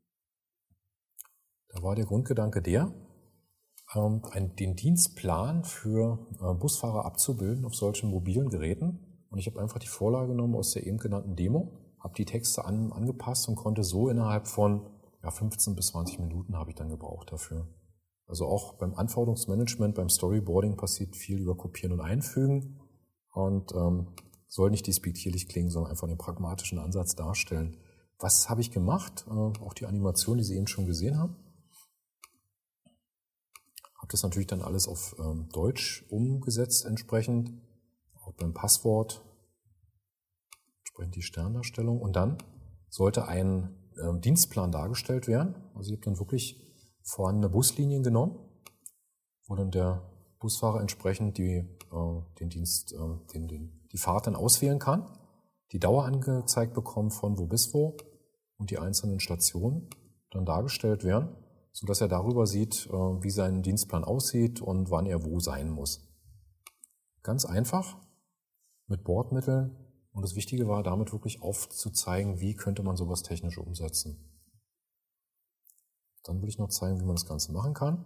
Da war der Grundgedanke der, ähm, ein, den Dienstplan für äh, Busfahrer abzubilden auf solchen mobilen Geräten. Und ich habe einfach die Vorlage genommen aus der eben genannten Demo, habe die Texte an, angepasst und konnte so innerhalb von ja, fünfzehn bis zwanzig Minuten habe ich dann gebraucht dafür. Also auch beim Anforderungsmanagement, beim Storyboarding passiert viel über Kopieren und Einfügen und ähm, soll nicht despektierlich klingen, sondern einfach den pragmatischen Ansatz darstellen. Was habe ich gemacht? Äh, auch die Animation, die Sie eben schon gesehen haben. Habe das natürlich dann alles auf ähm, Deutsch umgesetzt entsprechend, auch beim Passwort, entsprechend die Sterndarstellung. Und dann sollte ein äh, Dienstplan dargestellt werden. Also ich habe dann wirklich vorhandene Buslinien genommen, wo dann der Busfahrer entsprechend die, äh, den Dienst, äh, den, den, die Fahrt dann auswählen kann, die Dauer angezeigt bekommt von wo bis wo und die einzelnen Stationen dann dargestellt werden, sodass er darüber sieht, äh, wie sein Dienstplan aussieht und wann er wo sein muss. Ganz einfach, mit Bordmitteln. Und das Wichtige war, damit wirklich aufzuzeigen, wie könnte man sowas technisch umsetzen. Dann will ich noch zeigen, wie man das Ganze machen kann.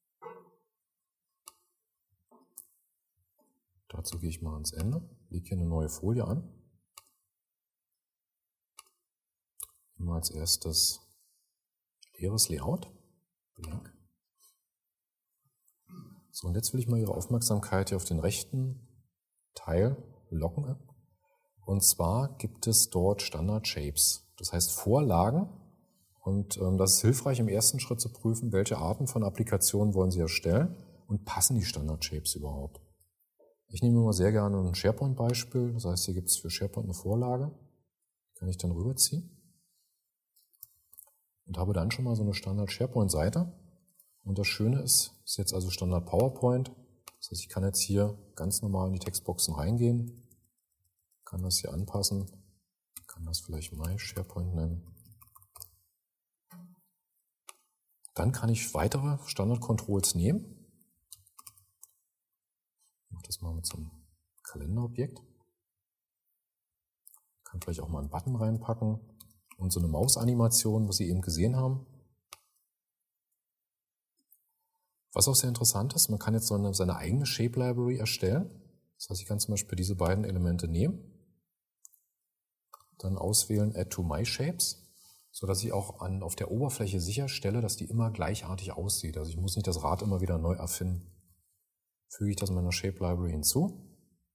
Dazu gehe ich mal ans Ende, lege hier eine neue Folie an. Nehmen wir als erstes leeres Layout, blank. So, und jetzt will ich mal Ihre Aufmerksamkeit hier auf den rechten Teil locken. Und zwar gibt es dort Standard Shapes, das heißt Vorlagen. Und ähm, das ist hilfreich im ersten Schritt zu prüfen, welche Arten von Applikationen wollen Sie erstellen und passen die Standard Shapes überhaupt. Ich nehme immer sehr gerne ein SharePoint-Beispiel, das heißt, hier gibt es für SharePoint eine Vorlage, die kann ich dann rüberziehen und habe dann schon mal so eine Standard SharePoint-Seite. Und das Schöne ist, ist jetzt also Standard PowerPoint, das heißt, ich kann jetzt hier ganz normal in die Textboxen reingehen, kann das hier anpassen, kann das vielleicht My SharePoint nennen. Dann kann ich weitere Standard-Controls nehmen. Ich mache das mal mit so einem Kalenderobjekt. Kann vielleicht auch mal einen Button reinpacken und so eine Mausanimation, was Sie eben gesehen haben. Was auch sehr interessant ist, man kann jetzt so eine, seine eigene Shape Library erstellen. Das heißt, ich kann zum Beispiel diese beiden Elemente nehmen, dann auswählen Add to My Shapes, sodass ich auch an, auf der Oberfläche sicherstelle, dass die immer gleichartig aussieht. Also ich muss nicht das Rad immer wieder neu erfinden. füge ich das in meiner Shape Library hinzu.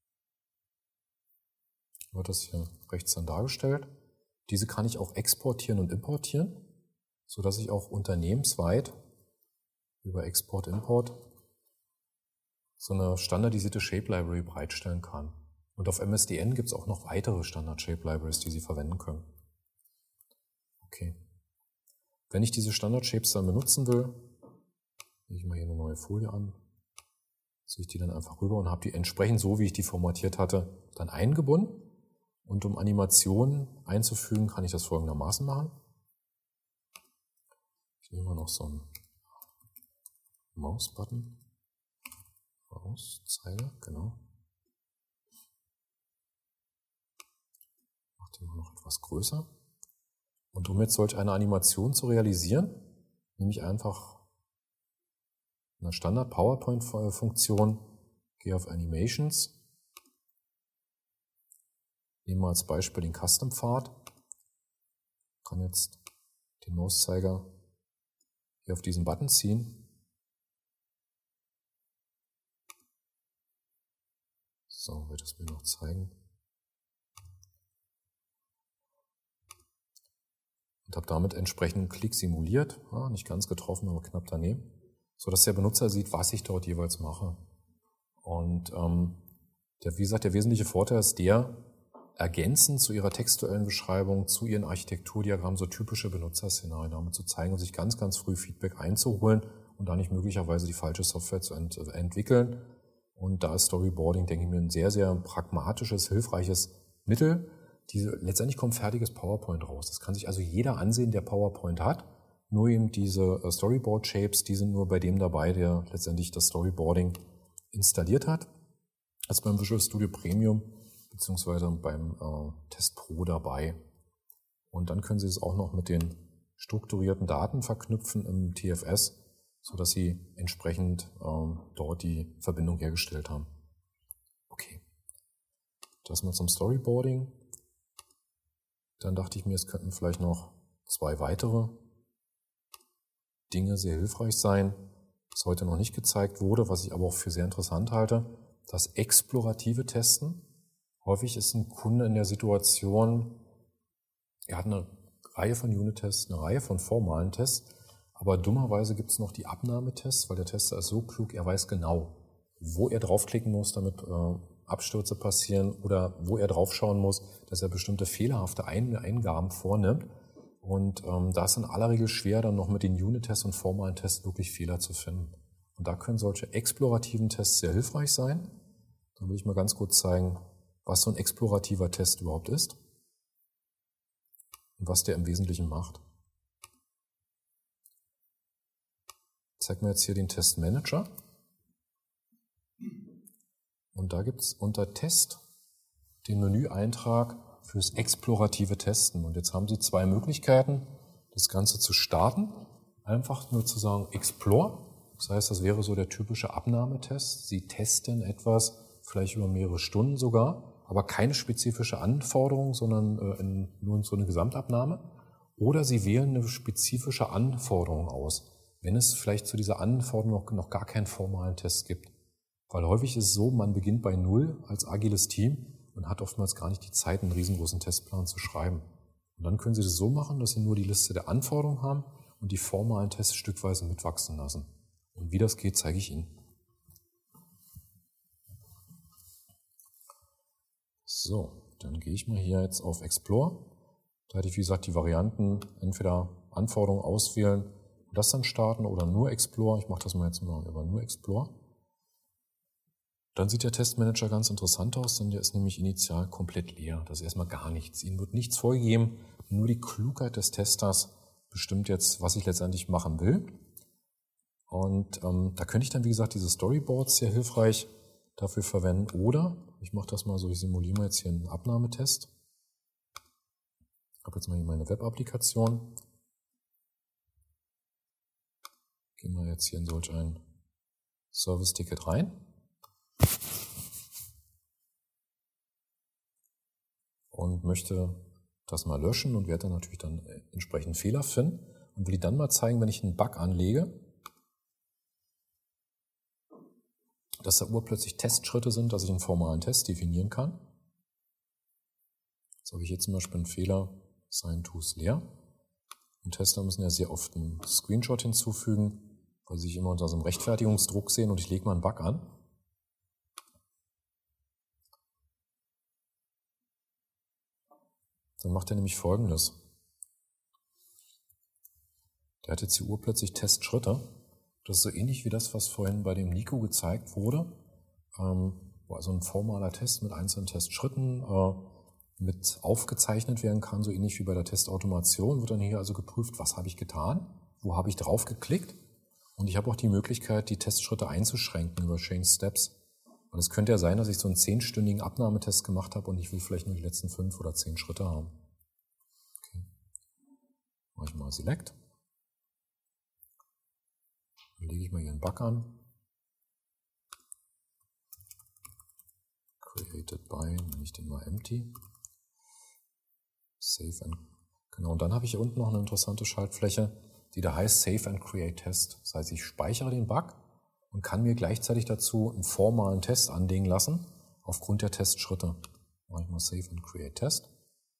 Wird das hier rechts dann dargestellt. Diese kann ich auch exportieren und importieren, sodass ich auch unternehmensweit über Export-Import so eine standardisierte Shape Library bereitstellen kann. Und auf M S D N gibt es auch noch weitere Standard Shape Libraries, die Sie verwenden können. Okay. Wenn ich diese Standard Shapes dann benutzen will, lege ich mal hier eine neue Folie an, ziehe ich die dann einfach rüber und habe die entsprechend so, wie ich die formatiert hatte, dann eingebunden. Und um Animationen einzufügen, kann ich das folgendermaßen machen. Ich nehme mal noch so einen Maus-Button. Mauszeiger, genau. Mache den mal noch etwas größer. Und um jetzt solch eine Animation zu realisieren, nehme ich einfach eine Standard-PowerPoint-Funktion, gehe auf Animations, nehme mal als Beispiel den Custom-Pfad, kann jetzt den Mauszeiger hier auf diesen Button ziehen. So, wird es mir noch zeigen. Und habe damit entsprechend einen Klick simuliert, ja, nicht ganz getroffen, aber knapp daneben, sodass der Benutzer sieht, was ich dort jeweils mache. Und ähm, der, wie gesagt, der wesentliche Vorteil ist der, ergänzend zu Ihrer textuellen Beschreibung, zu Ihren Architekturdiagrammen so typische Benutzerszenarien damit zu zeigen und sich ganz, ganz früh Feedback einzuholen und da nicht möglicherweise die falsche Software zu ent entwickeln. Und da ist Storyboarding, denke ich mir, ein sehr, sehr pragmatisches, hilfreiches Mittel. Diese, letztendlich kommt fertiges PowerPoint raus. Das kann sich also jeder ansehen, der PowerPoint hat. Nur eben diese Storyboard-Shapes, die sind nur bei dem dabei, der letztendlich das Storyboarding installiert hat. Das ist beim Visual Studio Premium beziehungsweise beim äh, Test Pro dabei. Und dann können Sie es auch noch mit den strukturierten Daten verknüpfen im T F S, sodass Sie entsprechend ähm, dort die Verbindung hergestellt haben. Okay, das mal zum Storyboarding. Dann dachte ich mir, es könnten vielleicht noch zwei weitere Dinge sehr hilfreich sein, was heute noch nicht gezeigt wurde, was ich aber auch für sehr interessant halte, das explorative Testen. Häufig ist ein Kunde in der Situation, er hat eine Reihe von Unit-Tests, eine Reihe von formalen Tests, aber dummerweise gibt es noch die Abnahmetests, weil der Tester ist so klug, er weiß genau, wo er draufklicken muss, damit äh, Abstürze passieren oder wo er draufschauen muss, dass er bestimmte fehlerhafte Ein Eingaben vornimmt. Und ähm, da ist in aller Regel schwer, dann noch mit den Unit-Tests und formalen Tests wirklich Fehler zu finden. Und da können solche explorativen Tests sehr hilfreich sein. Da will ich mal ganz kurz zeigen, was so ein explorativer Test überhaupt ist und was der im Wesentlichen macht. Ich zeige mir jetzt hier den Testmanager. Und da gibt es unter Test den Menüeintrag fürs explorative Testen. Und jetzt haben Sie zwei Möglichkeiten, das Ganze zu starten. Einfach nur zu sagen Explore. Das heißt, das wäre so der typische Abnahmetest. Sie testen etwas, vielleicht über mehrere Stunden sogar, aber keine spezifische Anforderung, sondern äh, in, nur so eine Gesamtabnahme. Oder Sie wählen eine spezifische Anforderung aus, wenn es vielleicht zu dieser Anforderung noch, noch gar keinen formalen Test gibt. Weil häufig ist es so, man beginnt bei Null als agiles Team und hat oftmals gar nicht die Zeit, einen riesengroßen Testplan zu schreiben. Und dann können Sie das so machen, dass Sie nur die Liste der Anforderungen haben und die formalen Tests stückweise mitwachsen lassen. Und wie das geht, zeige ich Ihnen. So, dann gehe ich mal hier jetzt auf Explore. Da hätte ich, wie gesagt, die Varianten entweder Anforderungen auswählen und das dann starten oder nur Explore. Ich mache das mal jetzt mal über nur Explore. Dann sieht der Testmanager ganz interessant aus, denn der ist nämlich initial komplett leer. Das ist erstmal gar nichts. Ihnen wird nichts vorgegeben, nur die Klugheit des Testers bestimmt jetzt, was ich letztendlich machen will. Und ähm, da könnte ich dann, wie gesagt, diese Storyboards sehr hilfreich dafür verwenden. Oder, ich mache das mal so, ich simuliere mal jetzt hier einen Abnahmetest. Ich habe jetzt mal hier meine Web-Applikation. Gehen wir jetzt hier in solch ein Service-Ticket rein. Und möchte das mal löschen und werde dann natürlich dann entsprechend Fehler finden und will die dann mal zeigen, wenn ich einen Bug anlege, dass da urplötzlich Testschritte sind, dass ich einen formalen Test definieren kann. Jetzt habe ich hier zum Beispiel einen Fehler, Sign to ist leer. Und Tester müssen ja sehr oft einen Screenshot hinzufügen, weil sie sich immer unter so einem Rechtfertigungsdruck sehen und ich lege mal einen Bug an. Dann macht er nämlich Folgendes. Der hat jetzt hier urplötzlich Testschritte. Das ist so ähnlich wie das, was vorhin bei dem Nico gezeigt wurde, ähm, wo also ein formaler Test mit einzelnen Testschritten äh, mit aufgezeichnet werden kann, so ähnlich wie bei der Testautomation, wird dann hier also geprüft, was habe ich getan, wo habe ich drauf geklickt und ich habe auch die Möglichkeit, die Testschritte einzuschränken über Change Steps. Und es könnte ja sein, dass ich so einen zehnstündigen Abnahmetest gemacht habe und ich will vielleicht nur die letzten fünf oder zehn Schritte haben. Okay. Mache ich mal Select. Dann lege ich mal hier einen Bug an. Created by, nenne ich den mal empty. Save and, genau, und dann habe ich hier unten noch eine interessante Schaltfläche, die da heißt Save and Create Test. Das heißt, ich speichere den Bug und kann mir gleichzeitig dazu einen formalen Test anlegen lassen, aufgrund der Testschritte. Mache ich mal Save and Create Test.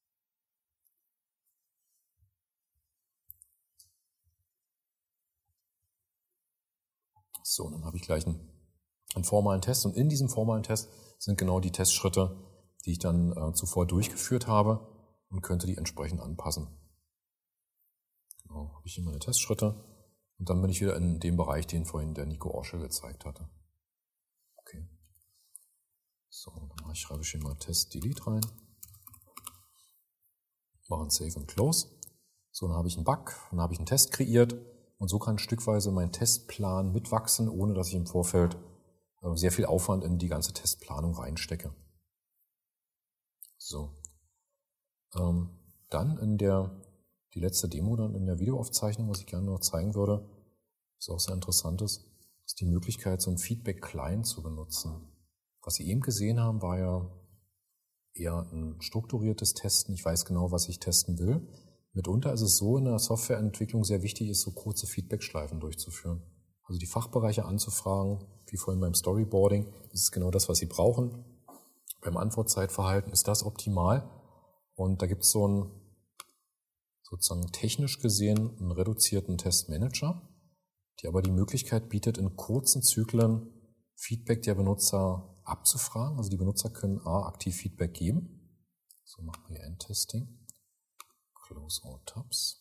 So, dann habe ich gleich einen, einen formalen Test und in diesem formalen Test sind genau die Testschritte, die ich dann äh, zuvor durchgeführt habe und könnte die entsprechend anpassen. Genau, habe ich hier meine Testschritte und dann bin ich wieder in dem Bereich, den vorhin der Nico Orsche gezeigt hatte. Okay. So, dann mache ich, schreibe ich hier mal Test Delete rein. Mache ein Save und Close. So, dann habe ich einen Bug, dann habe ich einen Test kreiert und so kann stückweise mein Testplan mitwachsen, ohne dass ich im Vorfeld äh, sehr viel Aufwand in die ganze Testplanung reinstecke. So. Ähm, dann in der, die letzte Demo dann in der Videoaufzeichnung, was ich gerne noch zeigen würde, was auch sehr interessant ist, ist die Möglichkeit, so einen Feedback-Client zu benutzen. Was Sie eben gesehen haben, war ja eher ein strukturiertes Testen. Ich weiß genau, was ich testen will. Mitunter ist es so, in der Softwareentwicklung sehr wichtig ist, so kurze Feedback-Schleifen durchzuführen. Also die Fachbereiche anzufragen, wie vorhin beim Storyboarding, ist es genau das, was Sie brauchen. Beim Antwortzeitverhalten ist das optimal. Und da gibt es so einen, sozusagen technisch gesehen, einen reduzierten Testmanager, die aber die Möglichkeit bietet, in kurzen Zyklen Feedback der Benutzer abzufragen. Also die Benutzer können A, aktiv Feedback geben. So machen wir Endtesting. Close all tabs.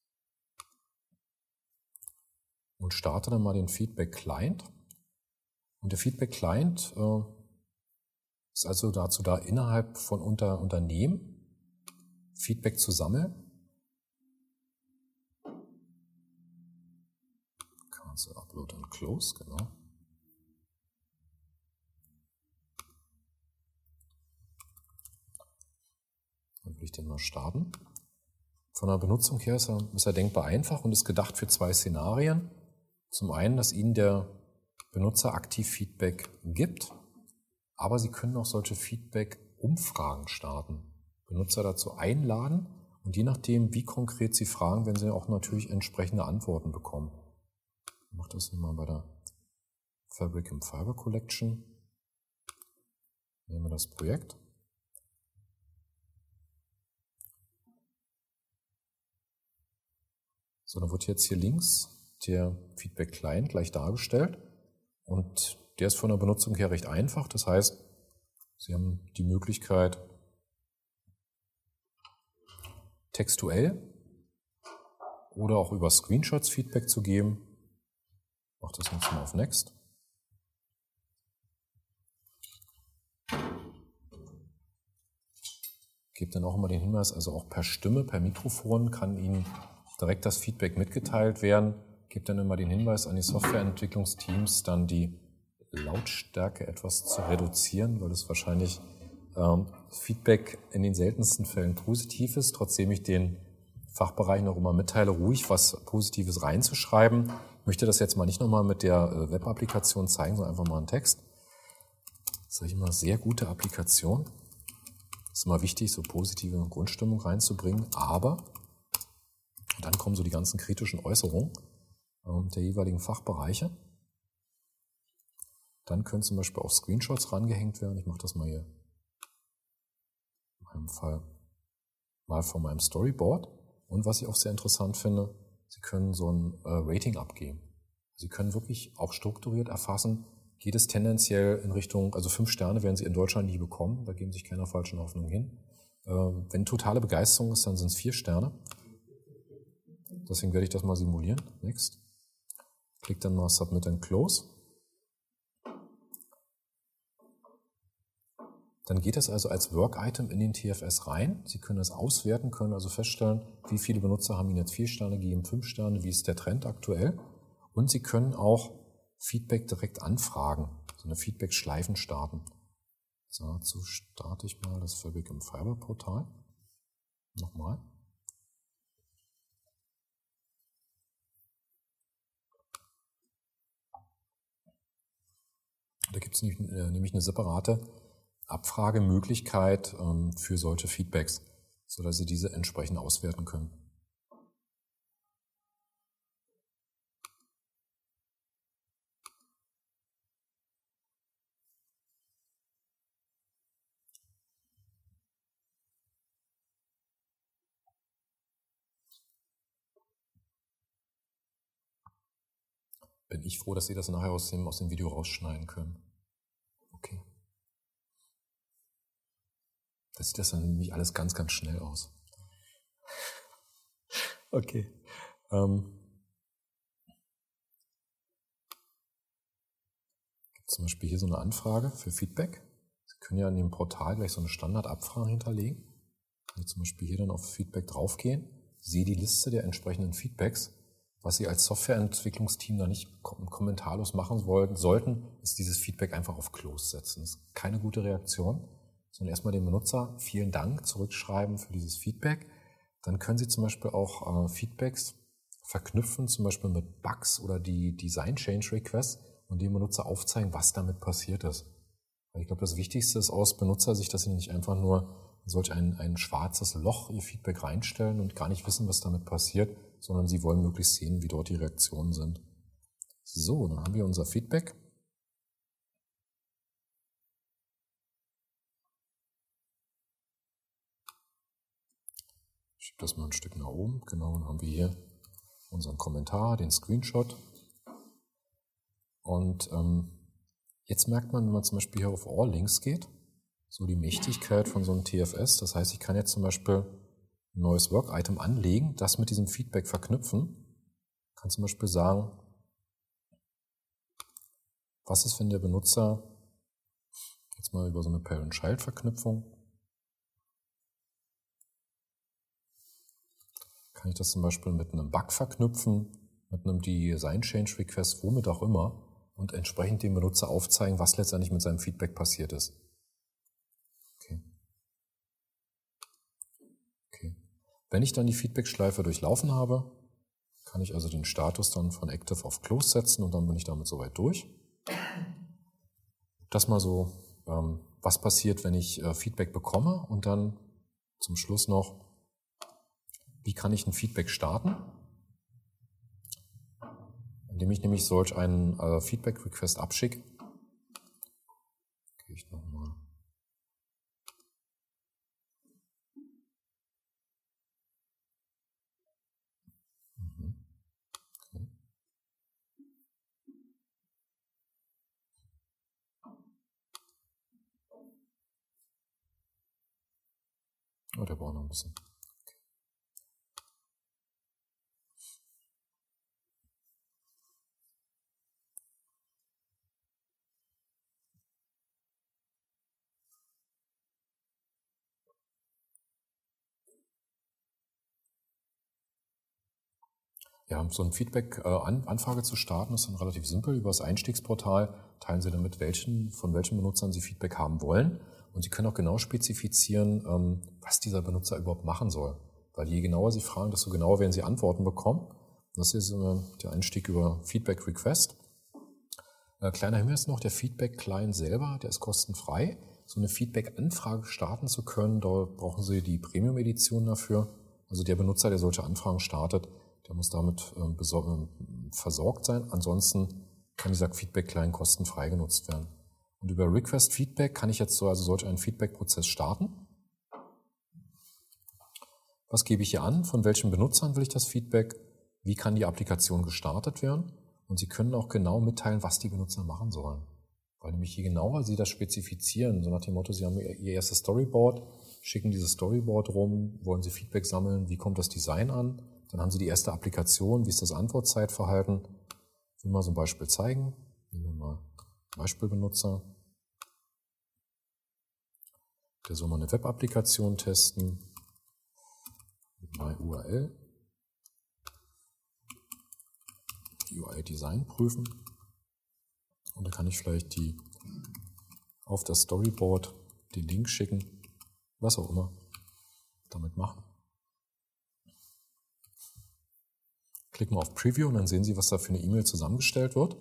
Und starte dann mal den Feedback Client. Und der Feedback Client äh, ist also dazu da, innerhalb von unter Unternehmen Feedback zu sammeln. Cancel, Upload und Close, genau. Dann will ich den mal starten. Von der Benutzung her ist er, ist er denkbar einfach und ist gedacht für zwei Szenarien. Zum einen, dass Ihnen der Benutzer aktiv Feedback gibt, aber Sie können auch solche Feedback-Umfragen starten. Benutzer dazu einladen und je nachdem, wie konkret Sie fragen, werden Sie auch natürlich entsprechende Antworten bekommen. Ich mache das mal bei der Fabric and Fiber Collection. Nehmen wir das Projekt. So, dann wird jetzt hier links der Feedback Client gleich dargestellt und der ist von der Benutzung her recht einfach. Das heißt, Sie haben die Möglichkeit, textuell oder auch über Screenshots Feedback zu geben. Ich mache das jetzt mal auf Next. Gebe dann auch immer den Hinweis, also auch per Stimme, per Mikrofon kann Ihnen direkt das Feedback mitgeteilt werden. Gebe dann immer den Hinweis an die Softwareentwicklungsteams, dann die Lautstärke etwas zu reduzieren, weil es wahrscheinlich ähm, Feedback in den seltensten Fällen positiv ist, trotzdem ich den Fachbereichen auch immer mitteile, ruhig was Positives reinzuschreiben. Ich möchte das jetzt mal nicht nochmal mit der Web-Applikation zeigen, sondern einfach mal einen Text. Das sage ich immer, sehr gute Applikation. Es ist immer wichtig, so positive Grundstimmung reinzubringen, aber dann kommen so die ganzen kritischen Äußerungen äh, der jeweiligen Fachbereiche. Dann können zum Beispiel auch Screenshots rangehängt werden. Ich mache das mal hier in meinem Fall mal von meinem Storyboard. Und was ich auch sehr interessant finde, Sie können so ein äh, Rating abgeben. Sie können wirklich auch strukturiert erfassen, geht es tendenziell in Richtung, also fünf Sterne werden Sie in Deutschland nie bekommen, da geben sich keiner falschen Hoffnung hin. Äh, wenn totale Begeisterung ist, dann sind es vier Sterne. Deswegen werde ich das mal simulieren. Next. Klick dann mal Submit and Close. Dann geht es also als Work-Item in den T F S rein. Sie können es auswerten, können also feststellen, wie viele Benutzer haben Ihnen jetzt vier Sterne gegeben, fünf Sterne, wie ist der Trend aktuell. Und Sie können auch Feedback direkt anfragen, so eine Feedback-Schleifen starten. Dazu starte ich mal das Fabric im Fiber-Portal. Nochmal. Da gibt es nämlich eine separate Abfragemöglichkeit ähm, für solche Feedbacks, sodass Sie diese entsprechend auswerten können. Bin ich froh, dass Sie das nachher aus dem, aus dem Video rausschneiden können. Okay. Das sieht das dann nämlich alles ganz, ganz schnell aus. Okay. Ähm. Gibt zum Beispiel hier so eine Anfrage für Feedback. Sie können ja in dem Portal gleich so eine Standardabfrage hinterlegen. Also zum Beispiel hier dann auf Feedback draufgehen, sehe die Liste der entsprechenden Feedbacks. Was Sie als Softwareentwicklungsteam da nicht kommentarlos machen wollten, sollten, ist dieses Feedback einfach auf Close setzen. Das ist keine gute Reaktion, sondern erstmal dem Benutzer vielen Dank zurückschreiben für dieses Feedback. Dann können Sie zum Beispiel auch äh, Feedbacks verknüpfen, zum Beispiel mit Bugs oder die Design Change Requests und dem Benutzer aufzeigen, was damit passiert ist. Weil ich glaube, das Wichtigste ist aus Benutzersicht, dass Sie nicht einfach nur solch ein, ein schwarzes Loch Ihr Feedback reinstellen und gar nicht wissen, was damit passiert, sondern Sie wollen möglichst sehen, wie dort die Reaktionen sind. So, dann haben wir unser Feedback. Ich schiebe das mal ein Stück nach oben. Genau, dann haben wir hier unseren Kommentar, den Screenshot. Und ähm, jetzt merkt man, wenn man zum Beispiel hier auf All Links geht, so die Mächtigkeit von so einem T F S. Das heißt, ich kann jetzt zum Beispiel ein neues Work-Item anlegen, das mit diesem Feedback verknüpfen. Ich kann zum Beispiel sagen, was ist, wenn der Benutzer, jetzt mal über so eine Parent-Child-Verknüpfung, kann ich das zum Beispiel mit einem Bug verknüpfen, mit einem Design-Change-Request, womit auch immer, und entsprechend dem Benutzer aufzeigen, was letztendlich mit seinem Feedback passiert ist. Okay. Okay. Wenn ich dann die Feedback-Schleife durchlaufen habe, kann ich also den Status dann von Active auf Close setzen und dann bin ich damit soweit durch. Das mal so, ähm, was passiert, wenn ich äh, Feedback bekomme und dann zum Schluss noch, wie kann ich ein Feedback starten? Indem ich nämlich solch einen äh, Feedback-Request abschicke. Gehe ich nochmal. Mhm. Okay. Oh, der braucht noch ein bisschen. Ja, so ein Feedback-Anfrage zu starten ist dann relativ simpel. Über das Einstiegsportal teilen Sie damit, welchen, von welchen Benutzern Sie Feedback haben wollen. Und Sie können auch genau spezifizieren, was dieser Benutzer überhaupt machen soll. Weil je genauer Sie fragen, desto genauer werden Sie Antworten bekommen. Das ist der Einstieg über Feedback Request. Kleiner Hinweis noch, der Feedback-Client selber, der ist kostenfrei. So eine Feedback-Anfrage starten zu können, da brauchen Sie die Premium-Edition dafür. Also der Benutzer, der solche Anfragen startet, der muss damit äh, versorgt sein. Ansonsten kann dieser Feedback-Client kostenfrei genutzt werden. Und über Request Feedback kann ich jetzt so also solch einen Feedback-Prozess starten. Was gebe ich hier an? Von welchen Benutzern will ich das Feedback? Wie kann die Applikation gestartet werden? Und Sie können auch genau mitteilen, was die Benutzer machen sollen. Weil nämlich je genauer Sie das spezifizieren, so nach dem Motto, Sie haben Ihr erstes Storyboard, schicken dieses Storyboard rum, wollen Sie Feedback sammeln, wie kommt das Design an? Dann haben Sie die erste Applikation, wie ist das Antwortzeitverhalten? Ich will mal so ein Beispiel zeigen. Nehmen wir mal Beispielbenutzer. Der soll mal eine Web-Applikation testen. My U R L. U I-Design prüfen. Und da kann ich vielleicht die auf das Storyboard den Link schicken, was auch immer damit machen. Klicken wir auf Preview und dann sehen Sie, was da für eine E-Mail zusammengestellt wird.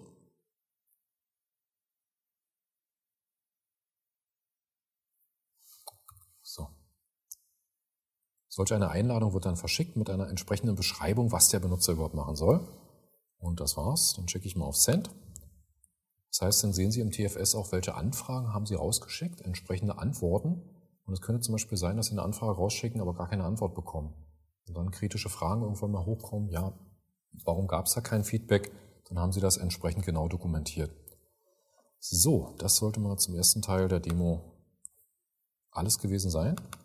So. Solch eine Einladung wird dann verschickt mit einer entsprechenden Beschreibung, was der Benutzer überhaupt machen soll. Und das war's. Dann checke ich mal auf Send. Das heißt, dann sehen Sie im T F S auch, welche Anfragen haben Sie rausgeschickt, entsprechende Antworten. Und es könnte zum Beispiel sein, dass Sie eine Anfrage rausschicken, aber gar keine Antwort bekommen. Und dann kritische Fragen irgendwann mal hochkommen, ja, warum gab es da kein Feedback? Dann haben Sie das entsprechend genau dokumentiert. So, das sollte mal zum ersten Teil der Demo alles gewesen sein.